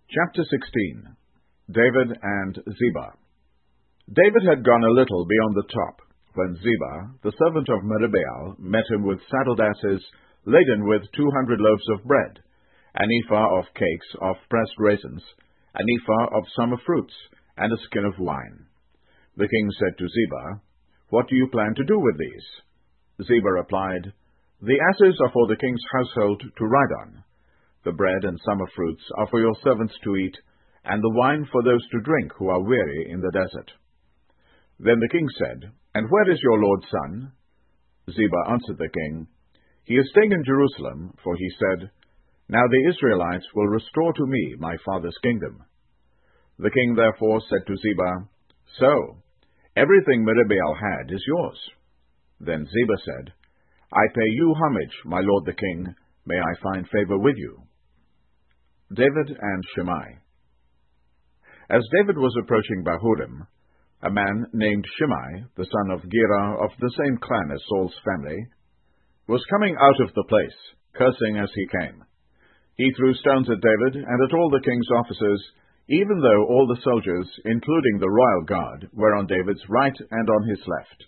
Chapter 16. David and Ziba. David had gone a little beyond the top, when Ziba, the servant of Merib-Baal, met him with saddled asses, laden with 200 loaves of bread, an ephah of cakes of pressed raisins, an ephah of summer fruits, and a skin of wine. The king said to Ziba, "What do you plan to do with these?" Ziba replied, "The asses are for the king's household to ride on. The bread and summer fruits are for your servants to eat, and the wine for those to drink who are weary in the desert." Then the king said, "And where is your lord's son?" Ziba answered the king, "He is staying in Jerusalem, for he said, 'Now the Israelites will restore to me my father's kingdom.'" The king therefore said to Ziba, "So, everything Merib-Baal had is yours." Then Ziba said, "I pay you homage, my lord the king. May I find favor with you." David and Shimei. As David was approaching Bahurim, a man named Shimei, the son of Gera of the same clan as Saul's family, was coming out of the place, cursing as he came. He threw stones at David and at all the king's officers, even though all the soldiers, including the royal guard, were on David's right and on his left.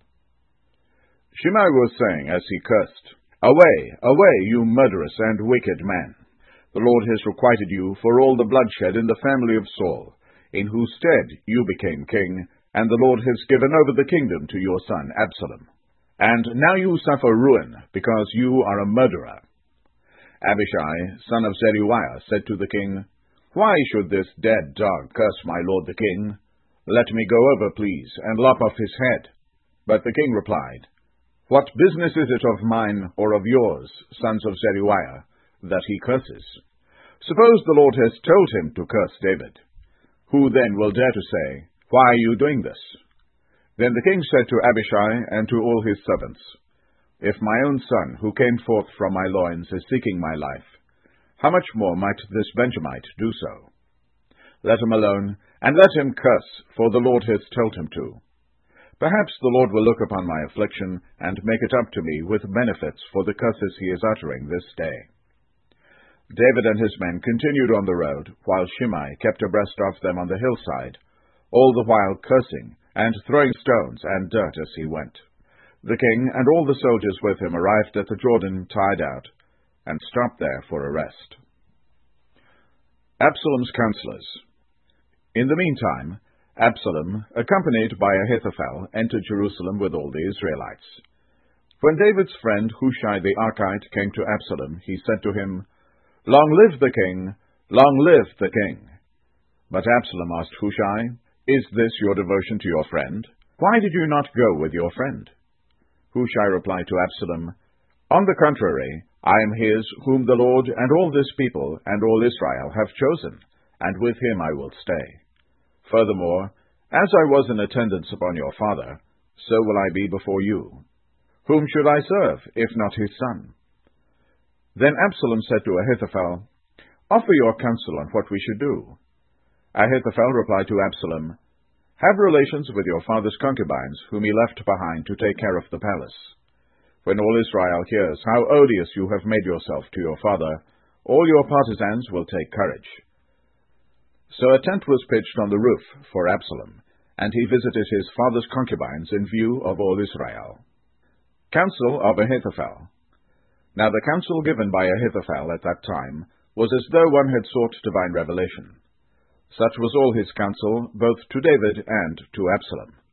Shimei was saying as he cursed, "Away, away, you murderous and wicked man! The Lord has requited you for all the bloodshed in the family of Saul, in whose stead you became king, and the Lord has given over the kingdom to your son Absalom. And now you suffer ruin, because you are a murderer." Abishai, son of Zeruiah, said to the king, "Why should this dead dog curse my lord the king? Let me go over, please, and lop off his head." But the king replied, "What business is it of mine or of yours, sons of Zeruiah, that he curses? Suppose the Lord has told him to curse David. Who then will dare to say, 'Why are you doing this?'" Then the king said to Abishai and to all his servants, "If my own son, who came forth from my loins, is seeking my life, how much more might this Benjamite do so? Let him alone, and let him curse, for the Lord has told him to. Perhaps the Lord will look upon my affliction, and make it up to me with benefits for the curses he is uttering this day." David and his men continued on the road, while Shimei kept abreast of them on the hillside, all the while cursing, and throwing stones and dirt as he went. The king and all the soldiers with him arrived at the Jordan tired out, and stopped there for a rest. Absalom's counselors. In the meantime, Absalom, accompanied by Ahithophel, entered Jerusalem with all the Israelites. When David's friend Hushai the Archite came to Absalom, he said to him, "Long live the king! Long live the king!" But Absalom asked Hushai, "Is this your devotion to your friend? Why did you not go with your friend?" Hushai replied to Absalom, "On the contrary, I am his whom the Lord and all this people and all Israel have chosen, and with him I will stay. Furthermore, as I was in attendance upon your father, so will I be before you. Whom should I serve, if not his son?" Then Absalom said to Ahithophel, "Offer your counsel on what we should do." Ahithophel replied to Absalom, "Have relations with your father's concubines, whom he left behind to take care of the palace. When all Israel hears how odious you have made yourself to your father, all your partisans will take courage." So a tent was pitched on the roof for Absalom, and he visited his father's concubines in view of all Israel. Counsel of Ahithophel. Now the counsel given by Ahithophel at that time was as though one had sought divine revelation. Such was all his counsel, both to David and to Absalom.